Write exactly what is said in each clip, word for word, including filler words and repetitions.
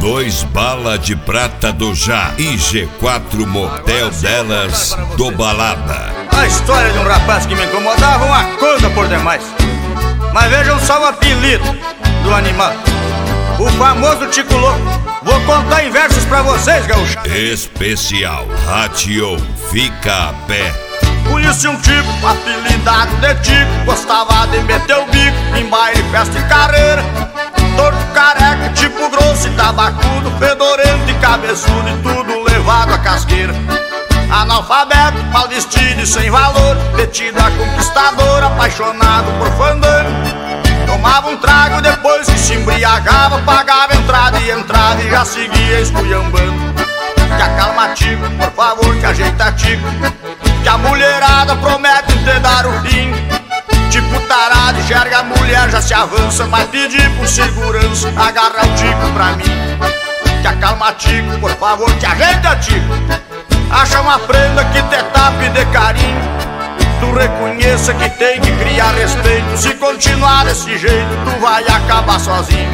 Dois Bala de Prata do Já e G quatro Motel Delas do Balada. A história de um rapaz que me incomodava uma coisa por demais. Mas vejam só o apelido do animal, o famoso Tico Louco. Vou contar em versos pra vocês, gaúcho. Especial Ratio Fica a Pé. Conheci um tipo apelidado de Tico, gostava de meter o bico em baile, festa e carreira. Torto, careca, tipo grosso e tabacudo, fedorento e cabeçudo e tudo levado à casqueira. Analfabeto, mal vestido e sem valor, metido a conquistador, apaixonado por fandango. Tomava um trago depois que se embriagava, pagava entrada e entrada e já seguia esculhambando. Que acalma Tico, por favor, que ajeita Tico, que a mulherada promete te dar o fim. Tipo tarado, enxerga a mulher, já se avança, mas pedir por segurança, agarra o Tico pra mim. Que acalma Tico, por favor, que ajeita Tico, acha uma prenda que te tape de carinho. Tu reconheça que tem que criar respeito, se continuar desse jeito tu vai acabar sozinho.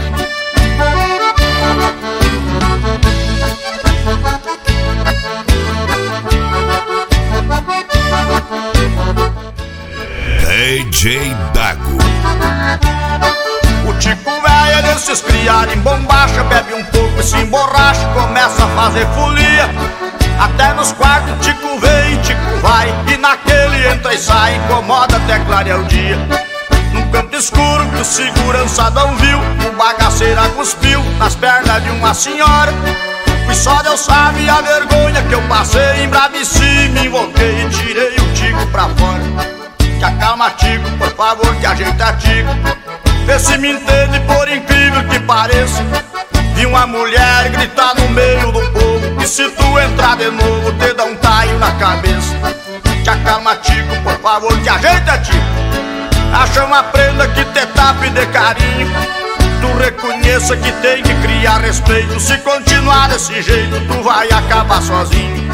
D J Dago. O Tico velho é desses criados em bombacha, bebe um pouco e se emborracha, começa a fazer folia. Até nos quartos Tico vem e Tico vai, e naquele entra e sai, incomoda até clarear o dia. Num canto escuro que o segurança não viu, o bagaceira cuspiu nas pernas de uma senhora. E só Deus sabe a vergonha que eu passei, embraveci, me invoquei e tirei o Tico pra fora. Que acalma Tico, por favor, que ajeita Tico, vê se me entende, por incrível que pareça. Vi uma mulher gritar no meio do povo, e se tu entrar de novo te dá um taio na cabeça. Que acalma Tico, por favor, que ajeita Tico, acha uma prenda que te tape de carinho. Tu reconheça que tem que criar respeito, se continuar desse jeito tu vai acabar sozinho.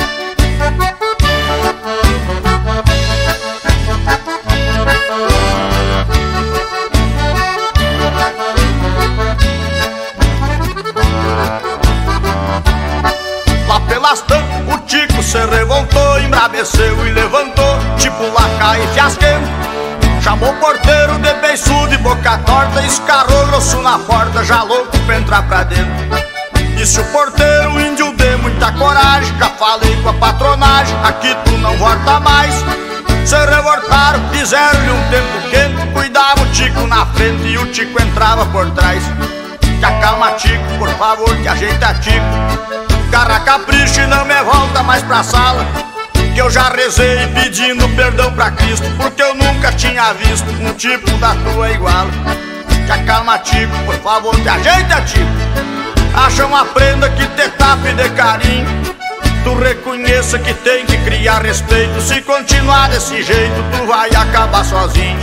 Lá pelas tantas o Tico se revoltou, embraveceu e levantou, tipo lacaio e fiasquento. Chamou o porteiro de beiçudo e boca torta, escarrou grosso na porta, já louco pra entrar pra dentro. Disse o porteiro, o índio de muita coragem, já falei com a patronagem, aqui tu não volta mais. Se revoltaram, fizeram-lhe um tempo quente, cuidava o Tico na frente e o Tico entrava por trás. Que acalma Tico, por favor, que ajeita Tico, garra capricho e não me volta mais pra sala. Que eu já rezei pedindo perdão pra Cristo, porque eu nunca tinha visto um tipo da tua igual. Que acalma Tico, por favor, que ajeita Tico, acha uma prenda que te tape de carinho. Tu reconheça que tem que criar respeito, se continuar desse jeito tu vai acabar sozinho.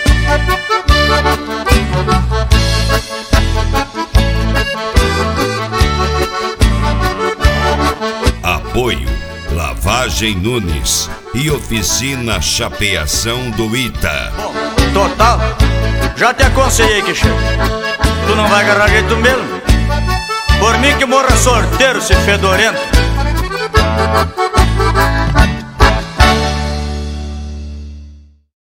Apoio Lavagem Nunes e Oficina Chapeação do Ita. Bom, total, já te aconselhei que chega, tu não vai agarrar jeito mesmo. Por mim que morra sorteiro, se fedorento.